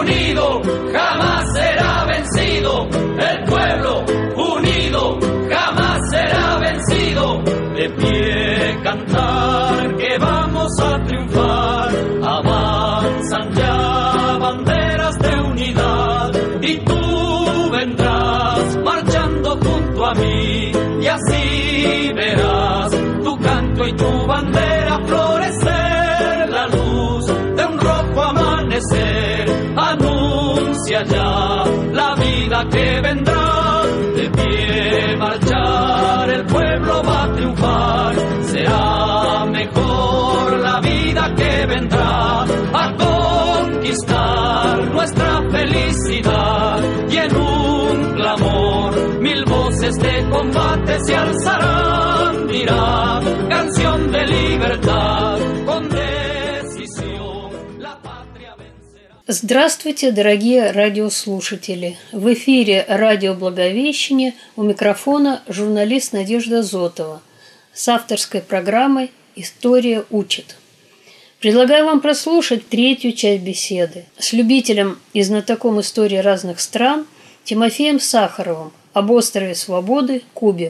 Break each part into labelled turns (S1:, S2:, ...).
S1: unido jamás será vencido. El pueblo unido jamás será vencido. De pie cantar que vamos a triunfar. Avanzan ya banderas de unidad y tú vendrás marchando junto a mí y así verás tu canto y tu bandera florecer. La luz de un rojo amanecer anuncia ya la vida que vendrá. De pie marchar el pueblo va a triunfar. Será mejor la vida que vendrá a conquistar nuestra felicidad. Y en un clamor mil voces de combate se alzarán. Dirá canción de libertad con decisión la patria vencerá.
S2: Здравствуйте, дорогие радиослушатели! В эфире радио Благовещение, у микрофона журналист Надежда Зотова с авторской программой «История учит». Предлагаю вам прослушать третью часть беседы с любителем и знатоком истории разных стран Тимофеем Сахаровым об острове Свободы Кубе.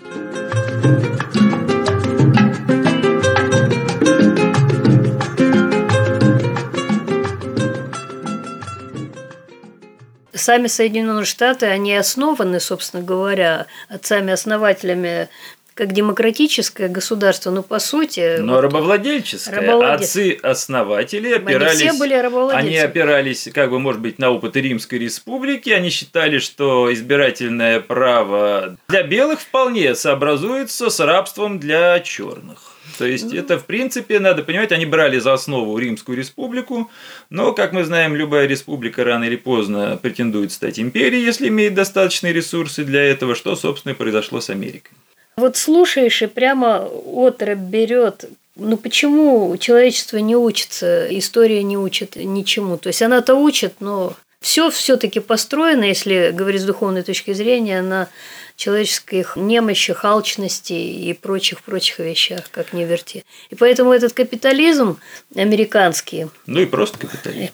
S2: Сами Соединенные Штаты, они основаны, собственно говоря, отцами-основателями как демократическое государство, но по сути...
S3: Но рабовладельческое. Отцы-основатели опирались...
S2: Они все были рабовладельцами.
S3: Они опирались, может быть, на опыт Римской республики. Они считали, что избирательное право для белых вполне сообразуется с рабством для черных. То есть, это, в принципе, надо понимать, они брали за основу Римскую республику, но, как мы знаем, любая республика рано или поздно претендует стать империей, если имеет достаточные ресурсы для этого, что, собственно, и произошло с Америкой. Вот слушаешь, и прямо отрыбь берет.
S2: Почему человечество не учится, история не учит ничему? То есть, она-то учит, но все-таки построено, если говорить с духовной точки зрения, на человеческих немощах, алчности и прочих вещах, как ни верти. И поэтому этот капитализм американский...
S3: и просто капитализм.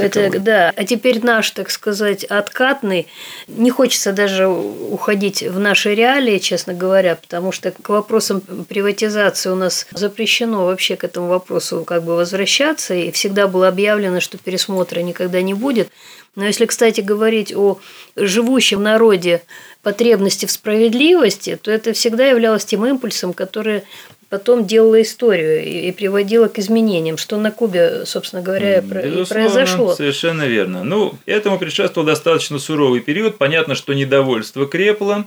S2: Да. А теперь наш, так сказать, откатный. Не хочется даже уходить в наши реалии, честно говоря, потому что к вопросам приватизации у нас запрещено вообще к этому вопросу возвращаться. И всегда было объявлено, что пересмотра никогда не будет. Но если, кстати, говорить о живущем народе потребности в справедливости, то это всегда являлось тем импульсом, который потом делало историю и приводило к изменениям, что на Кубе, собственно говоря, и произошло.
S3: Совершенно верно. Этому предшествовал достаточно суровый период. Понятно, что недовольство крепло.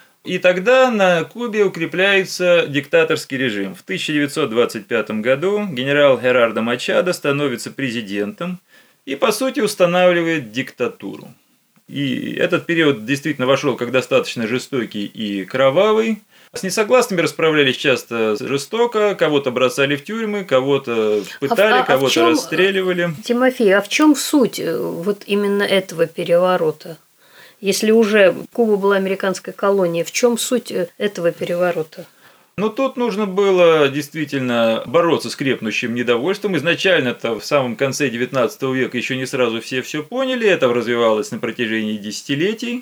S3: И тогда на Кубе укрепляется диктаторский режим. В 1925 году генерал Герардо Мачадо становится президентом и, по сути, устанавливает диктатуру. И этот период действительно вошел как достаточно жестокий и кровавый. С несогласными расправлялись часто жестоко, кого-то бросали в тюрьмы, кого-то пытали, кого-то расстреливали.
S2: Тимофей, а в чем суть именно этого переворота? Если уже Куба была американской колонией, в чем суть этого переворота?
S3: Тут нужно было действительно бороться с крепнущим недовольством. Изначально-то в самом конце XIX века еще не сразу все поняли. Это развивалось на протяжении десятилетий.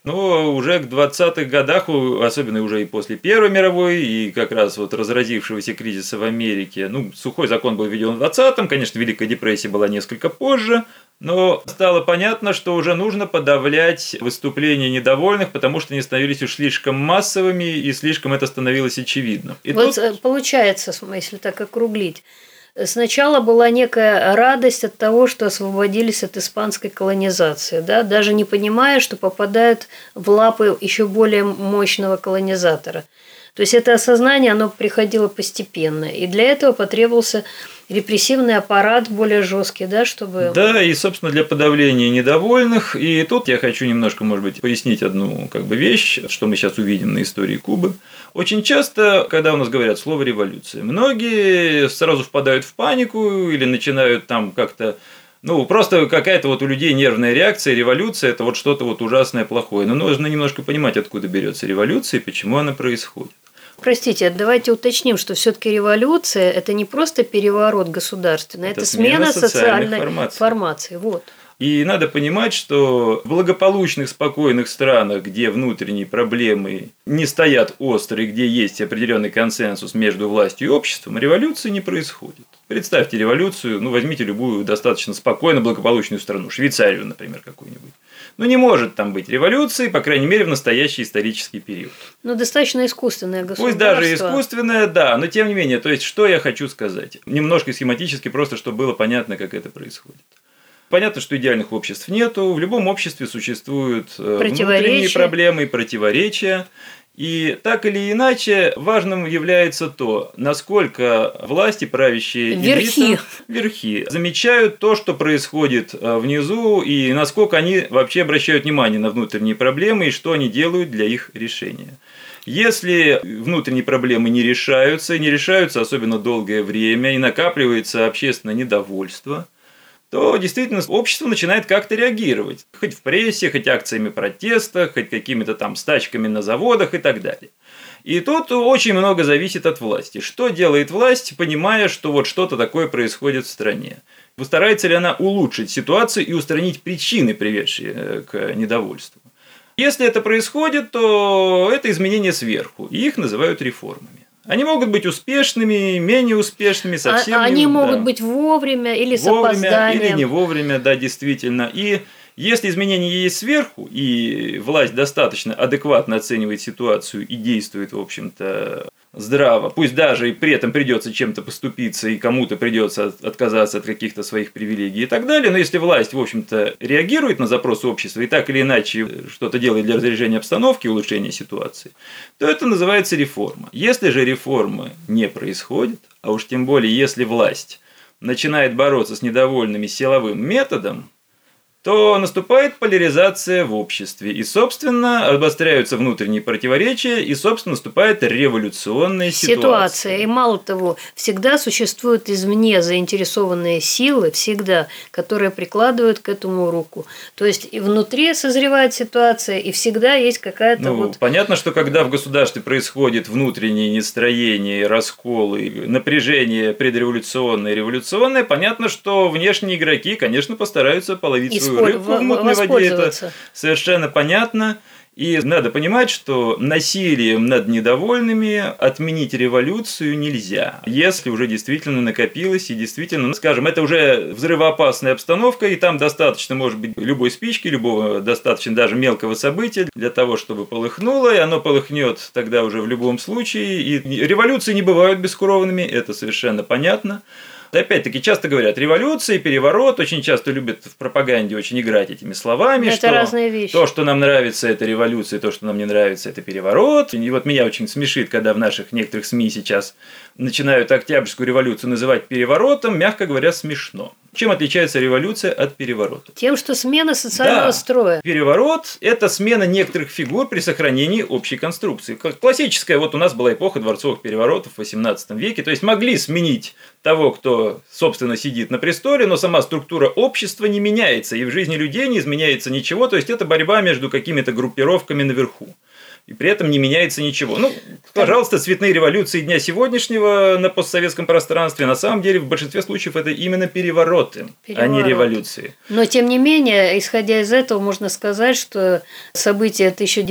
S3: Но уже к 20-х годах, особенно уже и после Первой мировой, и как раз разразившегося кризиса в Америке, сухой закон был введен в 20-м, конечно, Великая депрессия была несколько позже, но стало понятно, что уже нужно подавлять выступления недовольных, потому что они становились уж слишком массовыми, и слишком это становилось очевидно. И
S2: получается, если так округлить, сначала была некая радость от того, что освободились от испанской колонизации, да, даже не понимая, что попадают в лапы еще более мощного колонизатора. То есть это осознание, оно приходило постепенно, и для этого потребовался репрессивный аппарат более жесткий, да, чтобы...
S3: Да, и, собственно, для подавления недовольных. И тут я хочу немножко, может быть, пояснить одну вещь, что мы сейчас увидим на истории Кубы. Очень часто, когда у нас говорят слово «революция», многие сразу впадают в панику или начинают как-то... просто какая-то у людей нервная реакция, революция – это что-то ужасное, плохое. Но нужно немножко понимать, откуда берется революция и почему она происходит.
S2: Простите, давайте уточним, что все-таки революция – это не просто переворот государственный, это смена социальной формации.
S3: И надо понимать, что в благополучных, спокойных странах, где внутренние проблемы не стоят острые, где есть определенный консенсус между властью и обществом, революции не происходит. Представьте революцию, возьмите любую достаточно спокойно благополучную страну, Швейцарию, например, какую-нибудь. Не может там быть революции, по крайней мере, в настоящий исторический период.
S2: Достаточно искусственное государство.
S3: Пусть даже искусственное, да, но тем не менее, то есть, что я хочу сказать? Немножко схематически, просто чтобы было понятно, как это происходит. Понятно, что идеальных обществ нету, в любом обществе существуют внутренние проблемы и противоречия. И так или иначе важным является то, насколько власти, правящие верхи замечают то, что происходит внизу, и насколько они вообще обращают внимание на внутренние проблемы и что они делают для их решения. Если внутренние проблемы не решаются особенно долгое время, и накапливается общественное недовольство, то действительно общество начинает как-то реагировать. Хоть в прессе, хоть акциями протеста, хоть какими-то там стачками на заводах и так далее. И тут очень много зависит от власти. Что делает власть, понимая, что вот что-то такое происходит в стране? Постарается ли она улучшить ситуацию и устранить причины, приведшие к недовольству? Если это происходит, то это изменения сверху, и их называют реформами. Они могут быть успешными, менее успешными, совсем не.
S2: Они могут быть вовремя или с опозданием.
S3: Или не вовремя, да, действительно. И если изменения есть сверху, и власть достаточно адекватно оценивает ситуацию и действует, в общем-то, здраво, пусть даже и при этом придется чем-то поступиться, и кому-то придется отказаться от каких-то своих привилегий и так далее, но если власть, в общем-то, реагирует на запросы общества и так или иначе что-то делает для разряжения обстановки и улучшения ситуации, то это называется реформа. Если же реформы не происходит, а уж тем более, если власть начинает бороться с недовольными силовым методом, то наступает поляризация в обществе, и, собственно, обостряются внутренние противоречия, и, собственно, наступает революционная ситуация.
S2: И мало того, всегда существуют извне заинтересованные силы, которые прикладывают к этому руку. То есть, и внутри созревает ситуация, и всегда есть какая-то
S3: Понятно, что когда в государстве происходит внутреннее нестроение, расколы, напряжение предреволюционное и революционное, понятно, что внешние игроки, конечно, постараются половить свою рыбку в мутной воде, это совершенно понятно. И надо понимать, что насилием над недовольными отменить революцию нельзя, если уже действительно накопилось, и действительно, скажем, это уже взрывоопасная обстановка, и там достаточно, может быть, любой спички, любого достаточно даже мелкого события для того, чтобы полыхнуло, и оно полыхнет тогда уже в любом случае. И революции не бывают бескровными, это совершенно понятно. Опять-таки, часто говорят, революция и переворот, очень часто любят в пропаганде очень играть этими словами,
S2: это
S3: что
S2: разные вещи.
S3: То, что нам нравится, это революция, то, что нам не нравится, это переворот. И вот меня очень смешит, когда в наших некоторых СМИ сейчас начинают Октябрьскую революцию называть переворотом, мягко говоря, смешно. Чем отличается революция от переворота?
S2: Тем, что смена социального строя.
S3: Переворот – это смена некоторых фигур при сохранении общей конструкции. Классическая, вот у нас была эпоха дворцовых переворотов в XVIII веке, то есть могли сменить того, кто, собственно, сидит на престоле, но сама структура общества не меняется, и в жизни людей не изменяется ничего, то есть это борьба между какими-то группировками наверху. И при этом не меняется ничего. Пожалуйста, цветные революции дня сегодняшнего на постсоветском пространстве, на самом деле, в большинстве случаев это именно перевороты, а не революции.
S2: Но, тем не менее, исходя из этого, можно сказать, что события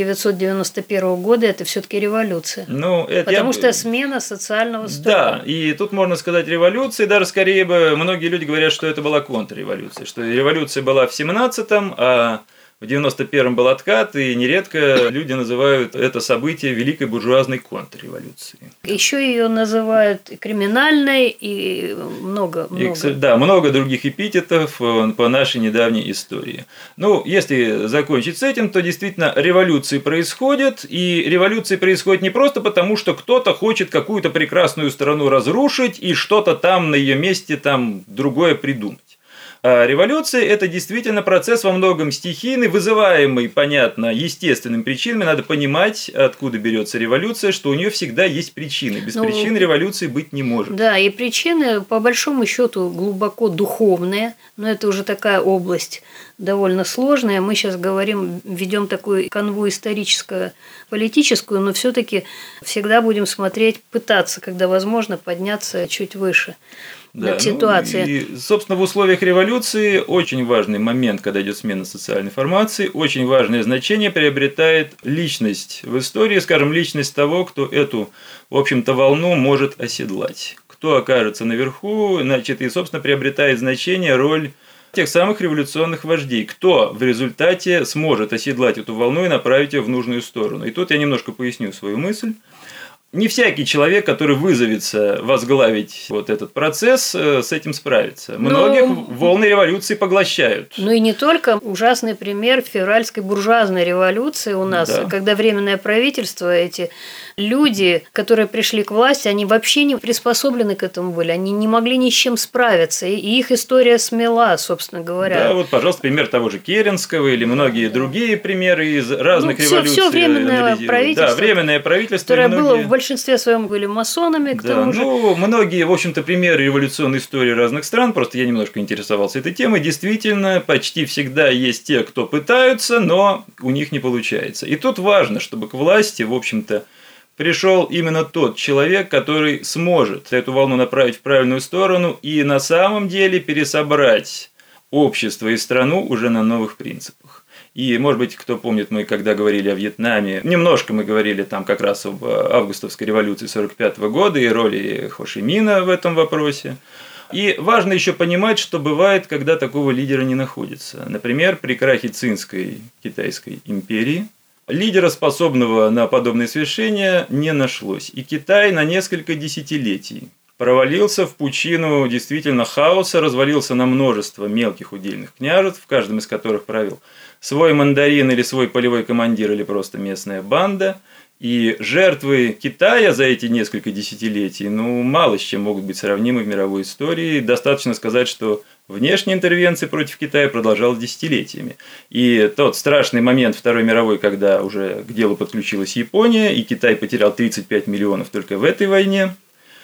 S2: 1991 года – это все-таки революция. Потому что смена социального строя.
S3: Да, и тут можно сказать революция, даже скорее бы многие люди говорят, что это была контрреволюция, что революция была в 17-м, а в 91-м был откат, и нередко люди называют это событие великой буржуазной контрреволюцией.
S2: Еще ее называют криминальной и много.
S3: Да, много других эпитетов по нашей недавней истории. Если закончить с этим, то действительно революции происходят, и революции происходят не просто потому, что кто-то хочет какую-то прекрасную страну разрушить и что-то там на ее месте там другое придумать. А революция – это действительно процесс во многом стихийный, вызываемый, понятно, естественными причинами. Надо понимать, откуда берется революция, что у нее всегда есть причины. Без причин революции быть не может.
S2: Да, и причины, по большому счету, глубоко духовные, но это уже такая область довольно сложная. Мы сейчас ведем такую канву историческо-политическую, но все-таки всегда будем пытаться, когда возможно, подняться чуть выше. над ситуацией.
S3: И, собственно, в условиях революции очень важный момент, когда идет смена социальной формации, очень важное значение приобретает личность в истории, скажем, личность того, кто эту, в общем-то, волну может оседлать. Кто окажется наверху, значит, и, собственно, приобретает значение роль тех самых революционных вождей. Кто в результате сможет оседлать эту волну и направить ее в нужную сторону. И тут я немножко поясню свою мысль. Не всякий человек, который вызовется возглавить вот этот процесс, с этим справится. Многих волны революции поглощают.
S2: Ну и не только. Ужасный пример февральской буржуазной революции у нас, когда Временное правительство, эти люди, которые пришли к власти, они вообще не приспособлены к этому были, они не могли ни с чем справиться, и их история смела, собственно говоря.
S3: Да, вот, пожалуйста, пример того же Керенского или многие другие примеры из разных революций.
S2: Все Временное правительство.
S3: Да, Временное правительство.
S2: Которое было в большинстве своем были масонами, к тому же.
S3: Многие, в общем-то, примеры революционной истории разных стран, просто я немножко интересовался этой темой, действительно, почти всегда есть те, кто пытаются, но у них не получается. И тут важно, чтобы к власти, в общем-то, пришел именно тот человек, который сможет эту волну направить в правильную сторону и на самом деле пересобрать общество и страну уже на новых принципах. И, может быть, кто помнит, мы когда говорили о Вьетнаме, немножко мы говорили там как раз об августовской революции 1945 года и роли Хо Ши Мина в этом вопросе. И важно еще понимать, что бывает, когда такого лидера не находится. Например, при крахе Цинской Китайской империи лидера, способного на подобные свершения, не нашлось. И Китай на несколько десятилетий провалился в пучину действительно хаоса, развалился на множество мелких удельных княжеств, в каждом из которых правил свой мандарин или свой полевой командир или просто местная банда. И жертвы Китая за эти несколько десятилетий, мало с чем могут быть сравнимы в мировой истории. Достаточно сказать, что внешняя интервенция против Китая продолжалась десятилетиями. И тот страшный момент Второй мировой, когда уже к делу подключилась Япония, и Китай потерял 35 миллионов только в этой войне.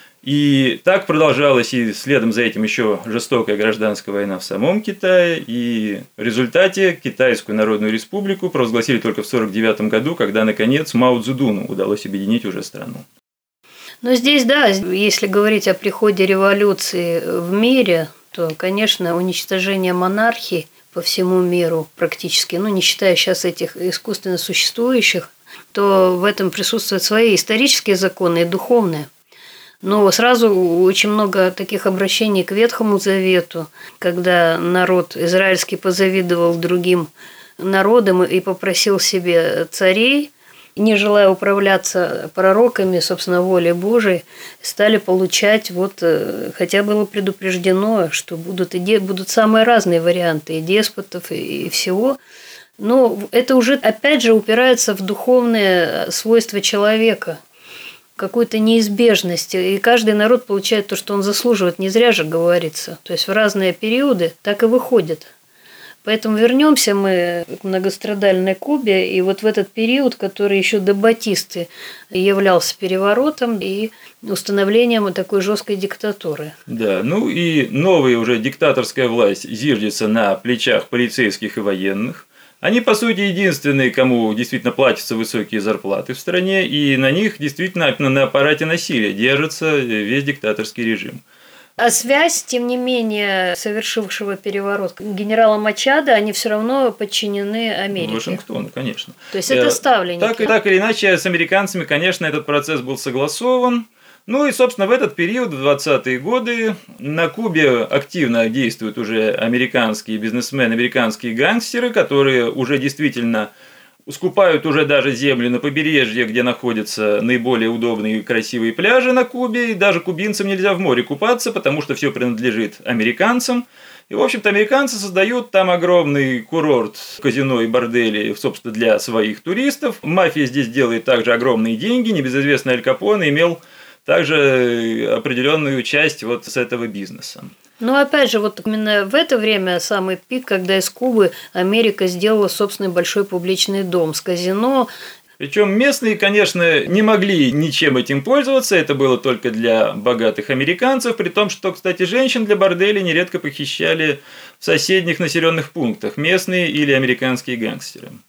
S3: И так продолжалась и следом за этим еще жестокая гражданская война в самом Китае. И в результате Китайскую Народную Республику провозгласили только в 1949 году, когда, наконец, Мао Цзэдуну удалось объединить уже страну.
S2: Но здесь, да, если говорить о приходе революции в мире, то, конечно, уничтожение монархий по всему миру практически, не считая сейчас этих искусственно существующих, то в этом присутствуют свои исторические законы и духовные. Но сразу очень много таких обращений к Ветхому Завету, когда народ израильский позавидовал другим народам и попросил себе царей, не желая управляться пророками, собственно, волей Божией, стали получать, хотя было предупреждено, что будут самые разные варианты и деспотов, и всего. Но это уже, опять же, упирается в духовные свойства человека, какую-то неизбежность, и каждый народ получает то, что он заслуживает, не зря же говорится. То есть в разные периоды так и выходит. Поэтому вернемся мы к многострадальной Кубе, и в этот период, который еще до Батисты являлся переворотом и установлением такой жесткой диктатуры.
S3: Да, и новая уже диктаторская власть зиждется на плечах полицейских и военных. Они, по сути, единственные, кому действительно платятся высокие зарплаты в стране, и на них действительно на аппарате насилия держится весь диктаторский режим.
S2: А связь, тем не менее, совершившего переворот генерала Мачадо, они все равно подчинены Америке.
S3: Вашингтону, конечно.
S2: То есть это ставленники.
S3: Так или иначе, с американцами, конечно, этот процесс был согласован. И, собственно, в этот период, в 20-е годы, на Кубе активно действуют уже американские бизнесмены, американские гангстеры, которые уже действительно скупают уже даже земли на побережье, где находятся наиболее удобные и красивые пляжи на Кубе, и даже кубинцам нельзя в море купаться, потому что все принадлежит американцам. И, в общем-то, американцы создают там огромный курорт, казино и бордели, собственно, для своих туристов. Мафия здесь делает также огромные деньги, небезызвестный Аль Капоне имел также определенную часть с этого бизнеса.
S2: Опять же, именно в это время самый пик, когда из Кубы Америка сделала собственный большой публичный дом с казино.
S3: Причем местные, конечно, не могли ничем этим пользоваться, это было только для богатых американцев, при том, что, кстати, женщин для борделей нередко похищали в соседних населенных пунктах местные или американские гангстеры.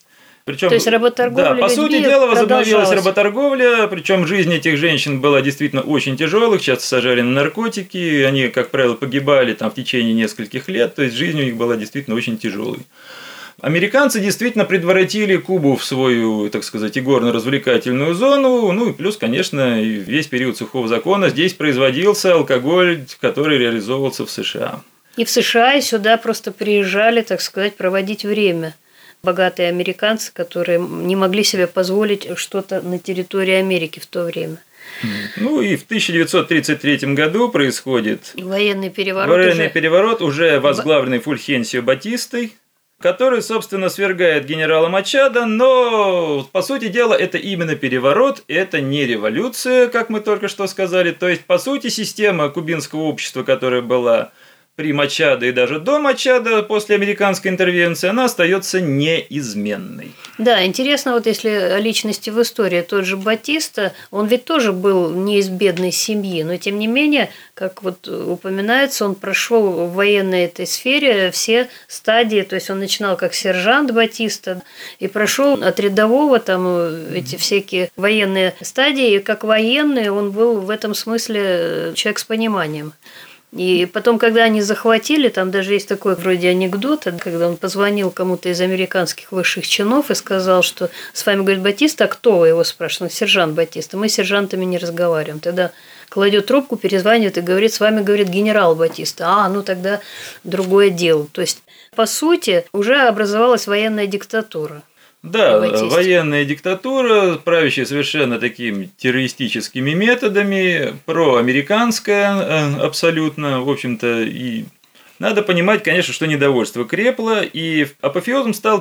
S3: Причем,
S2: то есть работорговля
S3: да, по сути
S2: людьми
S3: дела возобновилась
S2: продолжалась.
S3: работорговля, причем жизнь этих женщин была действительно очень тяжелой, часто сажали на наркотики, они, как правило, погибали там в течение нескольких лет, то есть жизнь у них была действительно очень тяжелой. Американцы действительно предворотили Кубу в свою, так сказать, игорно-развлекательную зону, ну и плюс, конечно, весь период сухого закона здесь производился алкоголь, который реализовывался в США.
S2: И в США, и сюда просто приезжали, так сказать, проводить время. Богатые американцы, которые не могли себе позволить что-то на территории Америки в то время.
S3: Ну и в 1933 году происходит
S2: Военный переворот.
S3: уже возглавленный Фульхенсио Батистой, который, собственно, свергает генерала Мачадо, но, по сути дела, это именно переворот, это не революция, как мы только что сказали. То есть, по сути, система кубинского общества, которая была при Мачадо и даже до Мачадо после американской интервенции, она остается неизменной.
S2: Да, интересно, вот если о личности в истории, тот же Батиста, он ведь тоже был не из бедной семьи, но тем не менее, как вот упоминается, он прошел в военной этой сфере все стадии, то есть он начинал как сержант Батиста и прошел от рядового там эти всякие военные стадии, и как военный он был в этом смысле человек с пониманием. И потом, когда они захватили, там даже есть такой вроде анекдот, когда он позвонил кому-то из американских высших чинов и сказал, что с вами, говорит, Батиста, а кто вы, его спрашивают, сержант Батиста, мы с сержантами не разговариваем. Тогда кладет трубку, перезванивает и говорит, с вами, говорит, генерал Батиста, ну тогда другое дело. То есть, по сути, уже образовалась военная диктатура.
S3: Да, военная диктатура, правящая совершенно такими террористическими методами, проамериканская абсолютно, в общем-то, и надо понимать, конечно, что недовольство крепло, и апофеозом стал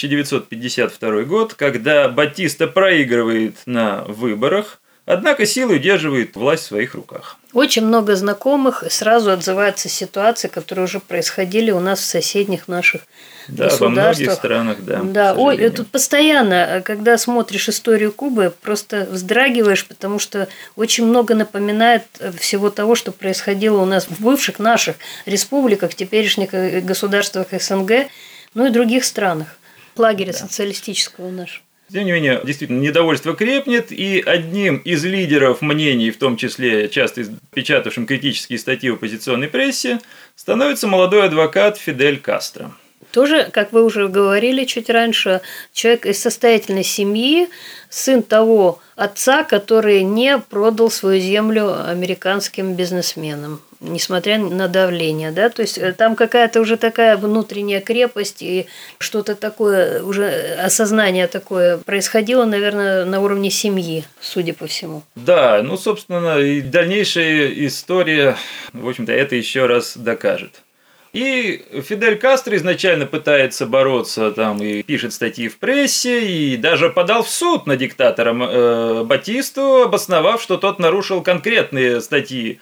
S3: 1952 год, когда Батиста проигрывает на выборах, однако силой удерживает власть в своих руках.
S2: Очень много знакомых сразу отзываются ситуации, которые уже происходили у нас в соседних наших государствах.
S3: Во многих странах, да.
S2: Да, тут постоянно, когда смотришь историю Кубы, просто вздрагиваешь, потому что очень много напоминает всего того, что происходило у нас в бывших наших республиках, теперешних государствах СНГ, ну и других странах. Лагеря социалистического нашего.
S3: Тем не менее, действительно, недовольство крепнет, и одним из лидеров мнений, в том числе часто печатавшим критические статьи в оппозиционной прессе, становится молодой адвокат Фидель Кастро.
S2: Тоже, как вы уже говорили чуть раньше, человек из состоятельной семьи, сын того отца, который не продал свою землю американским бизнесменам, несмотря на давление. Да? То есть там какая-то уже такая внутренняя крепость и что-то такое, уже осознание такое происходило, наверное, на уровне семьи, судя по всему.
S3: Да, собственно, и дальнейшая история, в общем-то, это еще раз докажет. И Фидель Кастро изначально пытается бороться, там, и пишет статьи в прессе, и даже подал в суд на диктатора Батисту, обосновав, что тот нарушил конкретные статьи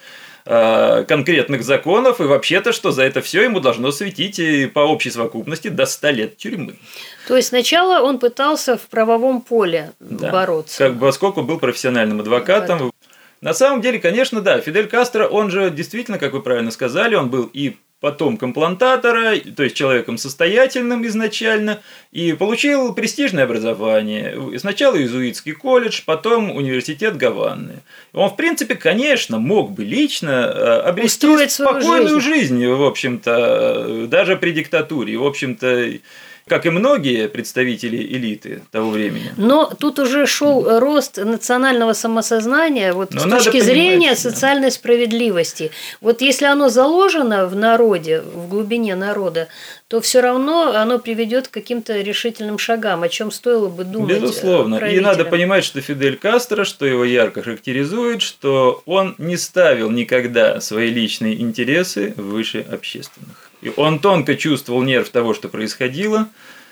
S3: конкретных законов, и вообще-то, что за это все ему должно светить по общей совокупности до 100 лет тюрьмы.
S2: То есть сначала он пытался в правовом поле бороться.
S3: Поскольку был профессиональным адвокатом. На самом деле, конечно, да, Фидель Кастро, он же действительно, как вы правильно сказали, он был и потомком плантатора, то есть человеком состоятельным изначально, и получил престижное образование. Сначала иезуитский колледж, потом университет Гаваны. Он, в принципе, конечно, мог бы лично обрести спокойную жизнь, в общем-то, даже при диктатуре. В общем-то, как и многие представители элиты того времени. Но
S2: тут уже шел рост национального самосознания с точки зрения социальной справедливости. Вот если оно заложено в народе, в глубине народа, то все равно оно приведет к каким-то решительным шагам, о чем стоило бы думать.
S3: Безусловно. И надо понимать, что Фидель Кастро, что его ярко характеризует, что он не ставил никогда свои личные интересы выше общественных. И он тонко чувствовал нерв того, что происходило.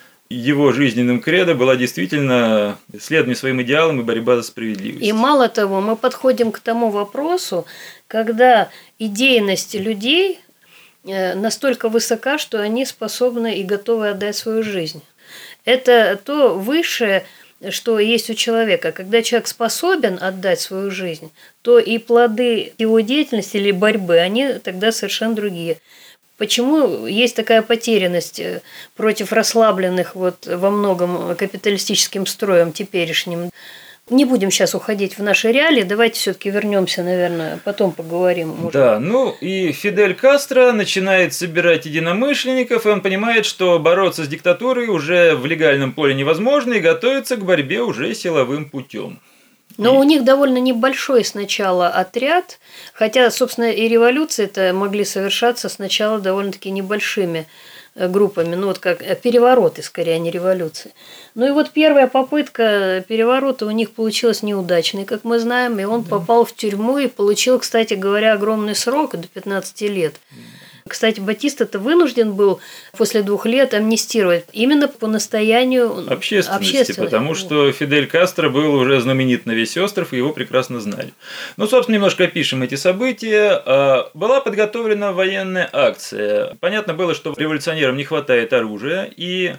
S3: Его жизненным кредо была действительно следование своим идеалам и борьба за справедливость.
S2: И мало того, мы подходим к тому вопросу, когда идейность людей настолько высока, что они способны и готовы отдать свою жизнь. Это то высшее, что есть у человека. Когда человек способен отдать свою жизнь, то и плоды его деятельности или борьбы, они тогда совершенно другие. Почему есть такая потерянность против расслабленных во многом капиталистическим строем теперешним? Не будем сейчас уходить в наши реалии, давайте все-таки вернемся, наверное, потом поговорим. Может.
S3: Да, и Фидель Кастро начинает собирать единомышленников, и он понимает, что бороться с диктатурой уже в легальном поле невозможно, и готовится к борьбе уже силовым путем.
S2: Но у них довольно небольшой сначала отряд, хотя, собственно, и революции-то могли совершаться сначала довольно-таки небольшими группами, как перевороты, скорее, а не революции. И первая попытка переворота у них получилась неудачной, как мы знаем, и он попал в тюрьму и получил, кстати говоря, огромный срок, до 15 лет. Кстати, Батиста-то вынужден был после 2 лет амнистировать именно по настоянию общественности.
S3: Потому что Фидель Кастро был уже знаменит на весь остров, и его прекрасно знали. Собственно, немножко опишем эти события. Была подготовлена военная акция. Понятно было, что революционерам не хватает оружия, и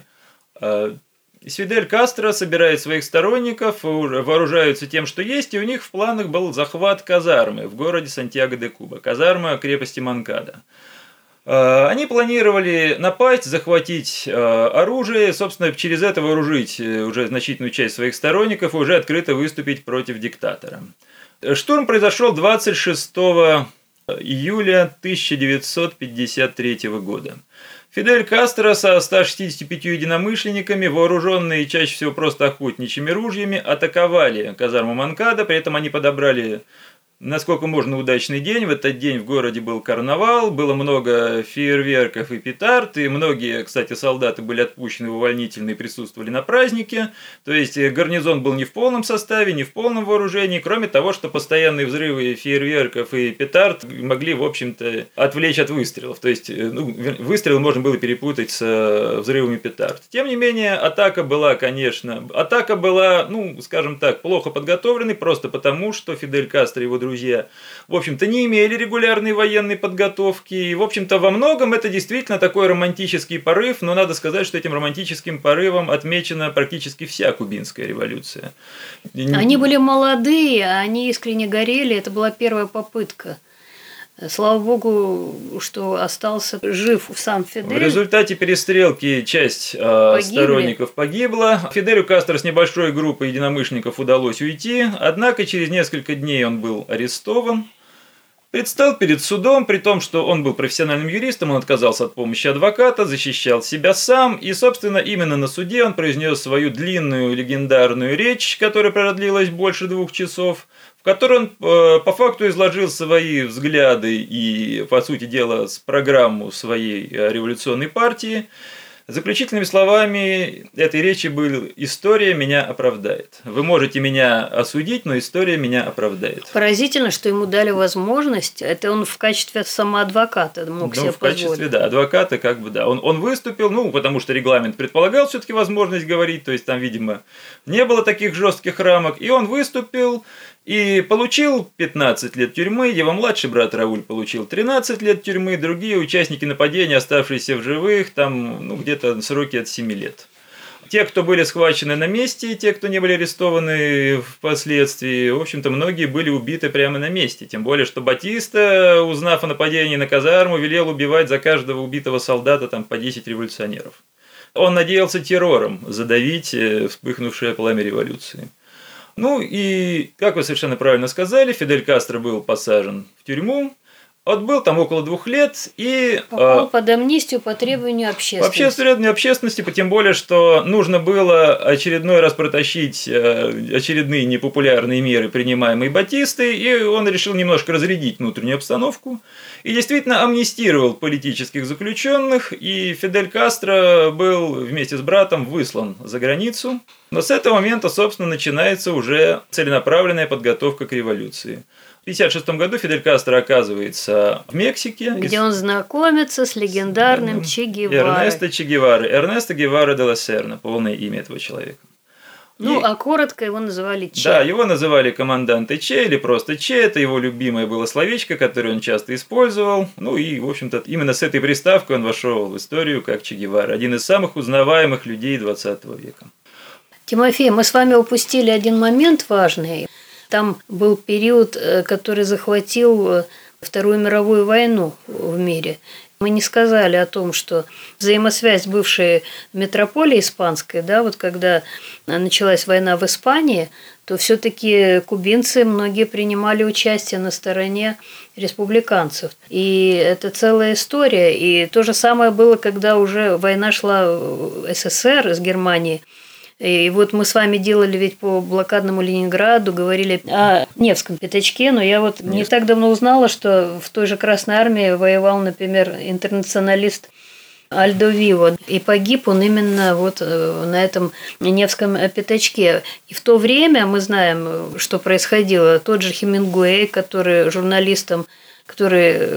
S3: Фидель Кастро собирает своих сторонников, вооружаются тем, что есть, и у них в планах был захват казармы в городе Сантьяго-де-Куба, казарма крепости Монкада. Они планировали напасть, захватить оружие, собственно, через это вооружить уже значительную часть своих сторонников и уже открыто выступить против диктатора. Штурм произошел 26 июля 1953 года. Фидель Кастро со 165 единомышленниками, вооруженные чаще всего просто охотничьими ружьями, атаковали казарму Монкада, при этом они подобрали насколько можно удачный день. В этот день в городе был карнавал, было много фейерверков и петард, и многие, кстати, солдаты были отпущены в увольнительные и присутствовали на празднике. То есть гарнизон был не в полном составе, не в полном вооружении, кроме того, что постоянные взрывы фейерверков и петард могли, в общем-то, отвлечь от выстрелов. То есть выстрелы можно было перепутать с взрывами петард. Тем не менее, атака была, скажем так, плохо подготовленной, просто потому, что Фидель Кастро и его друзья, в общем-то, не имели регулярной военной подготовки. И, в общем-то, во многом это действительно такой романтический порыв, но надо сказать, что этим романтическим порывом отмечена практически вся кубинская революция.
S2: Они были молодые, они искренне горели, это была первая попытка. Слава богу, что остался жив сам Фидель.
S3: В результате перестрелки часть сторонников погибла. Фиделю Кастро с небольшой группой единомышленников удалось уйти, однако через несколько дней он был арестован. Предстал перед судом, при том, что он был профессиональным юристом, он отказался от помощи адвоката, защищал себя сам, и, собственно, именно на суде он произнес свою длинную легендарную речь, которая продлилась больше 2 часов, в которой он по факту изложил свои взгляды и, по сути дела, программу своей революционной партии. Заключительными словами этой речи был: «История меня оправдает». Вы можете меня осудить, но история меня оправдает.
S2: Поразительно, что ему дали возможность. Это он в качестве самоадвоката мог себе позволить.
S3: В качестве, адвоката, Он выступил, потому что регламент предполагал все-таки возможность говорить, то есть там, видимо, не было таких жестких рамок, и он выступил. И получил 15 лет тюрьмы, его младший брат Рауль получил 13 лет тюрьмы, другие участники нападения, оставшиеся в живых, там где-то сроки от 7 лет. Те, кто были схвачены на месте, и те, кто не были арестованы впоследствии, в общем-то, многие были убиты прямо на месте. Тем более, что Батиста, узнав о нападении на казарму, велел убивать за каждого убитого солдата по 10 революционеров. Он надеялся террором задавить вспыхнувшее пламя революции. И, как вы совершенно правильно сказали, Фидель Кастро был посажен в тюрьму, отбыл там около 2 лет и...
S2: Попал под амнистию по требованию общественности.
S3: По требованию общественности, тем более, что нужно было очередной раз протащить очередные непопулярные меры, принимаемые Батистой, и он решил немножко разрядить внутреннюю обстановку. И действительно амнистировал политических заключенных, и Фидель Кастро был вместе с братом выслан за границу. Но с этого момента, собственно, начинается уже целенаправленная подготовка к революции. В 1956 году Фидель Кастро оказывается в Мексике.
S2: Где он знакомится с легендарным Че Геварой.
S3: Эрнесто Гевара де ла Серна, полное имя этого человека.
S2: А коротко его называли Че.
S3: Да, его называли команданте Че или просто Че. Это его любимое было словечко, которое он часто использовал. И, в общем-то, именно с этой приставкой он вошел в историю как Че Гевара. Один из самых узнаваемых людей 20 века.
S2: Тимофей, мы с вами упустили один момент важный. Там был период, который захватил Вторую мировую войну в мире. Мы не сказали о том, что взаимосвязь бывшей метрополии испанской, да, вот когда началась война в Испании, то все-таки кубинцы многие принимали участие на стороне республиканцев. И это целая история. И то же самое было, когда уже война шла в СССР с Германией. И вот мы с вами делали ведь по блокадному Ленинграду, говорили о Невском пятачке, но я вот не так давно узнала, что в той же Красной Армии воевал, например, интернационалист Альдо Виво, и погиб он именно вот на этом Невском пятачке. И в то время мы знаем, что происходило. Тот же Хемингуэй, который журналистом, который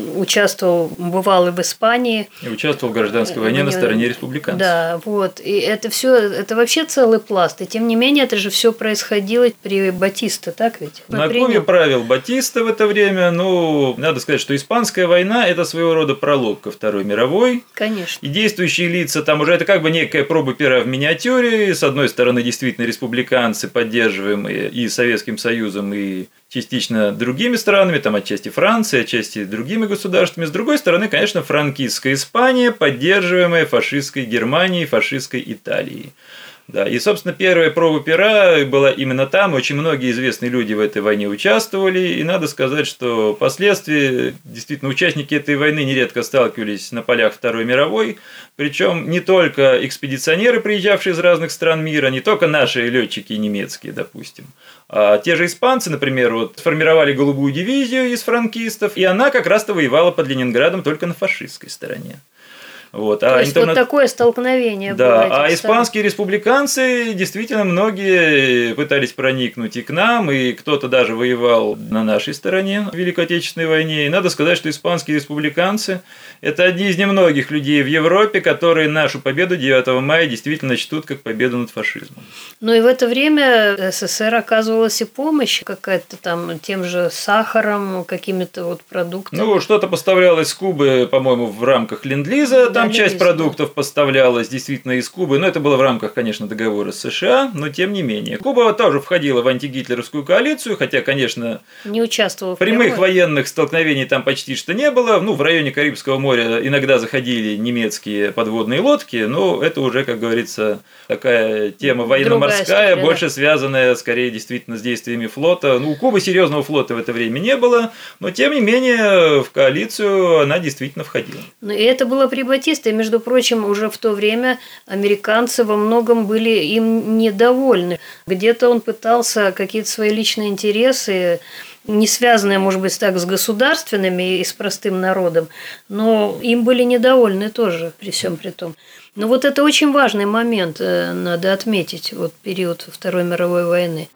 S2: бывал и в Испании.
S3: И участвовал в гражданской войне на стороне республиканцев.
S2: Да, вот. И это все, это вообще целый пласт. И тем не менее, это же все происходило при Батиста, так ведь?
S3: На Кубе правил Батиста в это время. Ну, надо сказать, что Испанская война – это своего рода пролог ко Второй мировой.
S2: Конечно.
S3: И действующие лица там уже это как бы некая проба пера в миниатюре. С одной стороны, действительно, республиканцы, поддерживаемые и Советским Союзом, и частично другими странами, там отчасти Францией, отчасти другими государствами. С другой стороны, конечно, франкистская Испания, поддерживаемая фашистской Германией, фашистской Италией. Да, и, собственно, первая проба пера была именно там. Очень многие известные люди в этой войне участвовали. И надо сказать, что впоследствии действительно участники этой войны нередко сталкивались на полях Второй мировой. Причем не только экспедиционеры, приезжавшие из разных стран мира, не только наши летчики немецкие, допустим, а те же испанцы, например, вот, сформировали голубую дивизию из франкистов, и она как раз-то воевала под Ленинградом только на фашистской стороне. Вот.
S2: То есть вот такое столкновение было.
S3: Да, а испанские республиканцы действительно многие пытались проникнуть и к нам, и кто-то даже воевал на нашей стороне в Великой Отечественной войне. И надо сказать, что испанские республиканцы – это одни из немногих людей в Европе, которые нашу победу 9 мая действительно чтут как победу над фашизмом.
S2: Ну и в это время СССР оказывалась и помощь какая-то там тем же сахаром, какими-то вот продуктами.
S3: Ну, что-то поставлялось с Кубы, по-моему, в рамках Ленд-Лиза. Там часть продуктов поставлялась действительно из Кубы, но это было в рамках, конечно, договора с США, но тем не менее. Куба тоже входила в антигитлеровскую коалицию, хотя, конечно,
S2: не участвовала в
S3: прямых военных столкновений там почти что не было. Ну, в районе Карибского моря иногда заходили немецкие подводные лодки, но это уже, как говорится, такая тема военно-морская, история, больше связанная, скорее, действительно с действиями флота. Ну, у Кубы серьезного флота в это время не было, но, тем не менее, в коалицию она действительно входила.
S2: Ну, и это было при Батисте. И, между прочим, уже в то время американцы во многом были им недовольны. Где-то он пытался какие-то свои личные интересы, не связанные, может быть, так с государственными и с простым народом, но им были недовольны тоже при всем при том. Но вот это очень важный момент, надо отметить, вот период Второй мировой войны.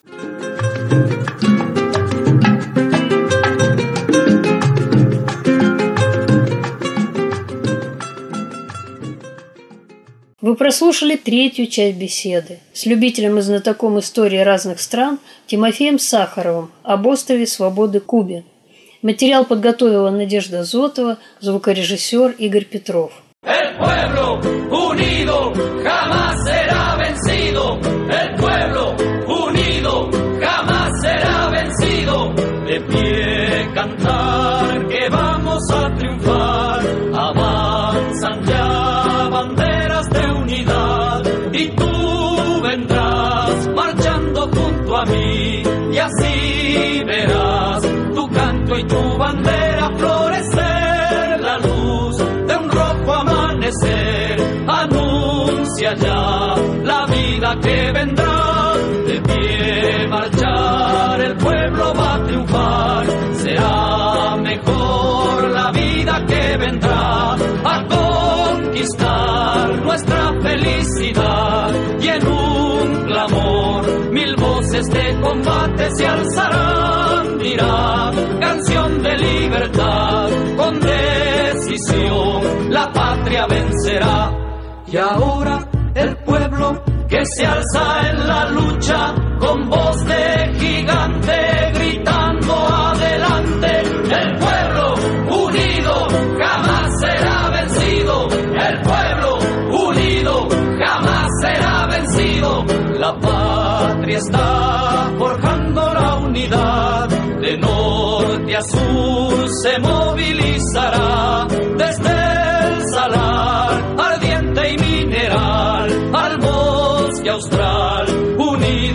S2: Вы прослушали третью часть беседы с любителем и знатоком истории разных стран Тимофеем Сахаровым об острове Свободы Кубе. Материал подготовила Надежда Зотова, звукорежиссер Игорь Петров.
S1: El pueblo unido jamás será vencido. El pueblo unido jamás será vencido. De pie cantar que vamos a triunfar. Avanzan ya banderas de unidad y tú vendrás marchando junto a mí y así verás tu canto y tu bandera florecer. La luz de un rojo amanecer anuncia ya la vida que vendrá. De pie marchar el pueblo va a triunfar. Será mejor la vida que vendrá a conquistar nuestra felicidad. Y en un clamor mil voces de combate se alzarán. Dirá canción de libertad, con decisión la patria vencerá. Y ahora el pueblo que se alza en la lucha con voz de gigante gritando adelante. El pueblo unido jamás será vencido. El pueblo unido jamás será vencido. La patria está forjando la unidad. De norte a sur se movilizará desde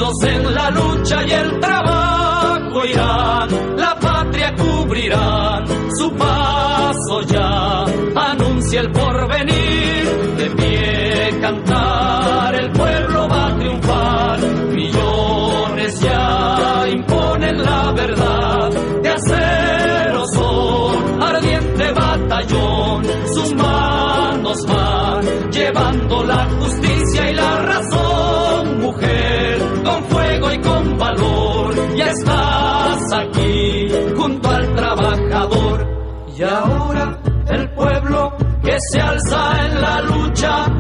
S1: unidos en la lucha y el trabajo irán, la patria cubrirán, su paso ya anuncia el porvenir, de pie cantar, el pueblo va a triunfar, millones ya imponen la verdad, de acero son, ardiente batallón, sus manos van, llevando la justicia y la razón, mujer, con fuego y con valor, ya estás aquí, junto al trabajador, y ahora el pueblo que se alza en la lucha,